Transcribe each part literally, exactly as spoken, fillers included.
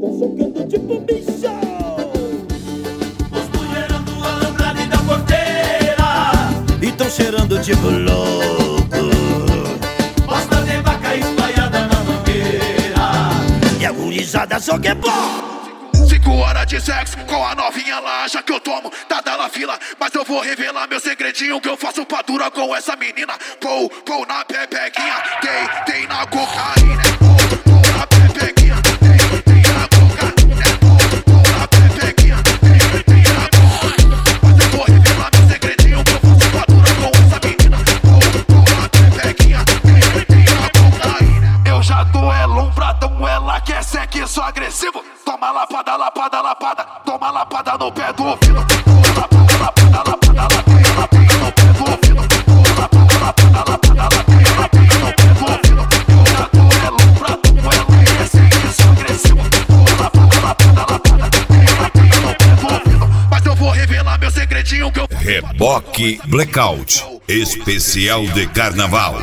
Tô socando tipo bicho. Os mulherão do alambrado e da porteira E tão cheirando tipo louco. Bosta de vaca espalhada na mangueira. E a gurizada só quer bom. Cinco horas de sexo com a novinha lá, acha que eu tomo, tá da fila. Mas eu vou revelar meu segredinho que eu faço pra dura com essa menina. Pou, pou na pepequinha, tem, tem na cocaína. Pou, pou na pepequinha, tem, tem na cocaína. Pou, pou na pepequinha, tem, tem na cocaína. Mas eu vou revelar meu segredinho que eu faço pra dura com essa menina. Pou, pou na pepequinha, tem, tem na cocaína. Eu já tô é lombradão, ela quer sexo agressivo. Toma lapada, lapada, lapada, toma lapada no pé do ouvido. Toma lapada, lapada, lapada, lapada, lapada no pé do ouvido. Toma lapada, lapada, lapada, lapada, lapada no pé do ouvido. Eu já tô é lombradão, ela quer sexo agressivo. Toma lapada, lapada, lapada, lapada no pé do ouvido. Mas eu vou revelar meu segredinho que eu... Reboque Blackout, especial de carnaval.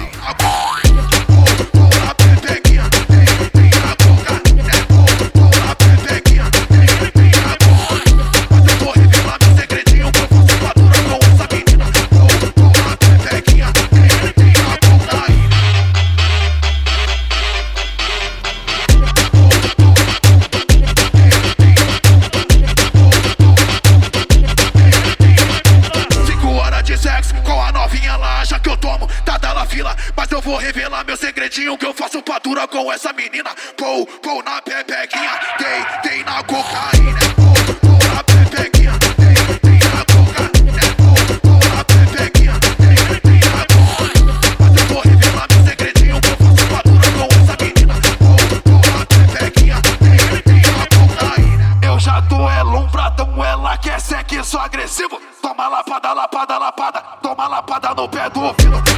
Mas eu vou revelar meu segredinho que eu faço pra dura com essa menina. Pou, pou na pepequinha, tem, tem na cocaína. Pou, pou na pepequinha, tem, tem na cocaína. Pou, pou na pepequinha, tem, tem na cocaína. Mas eu vou revelar meu segredinho que eu faço pra dura com essa menina. Pou, pou na pepequinha, tem, tem na cocaína. Eu já tô é lombradão, ela quer sexo agressivo. Toma lapada, lapada, lapada, toma lapada no pé do ouvido.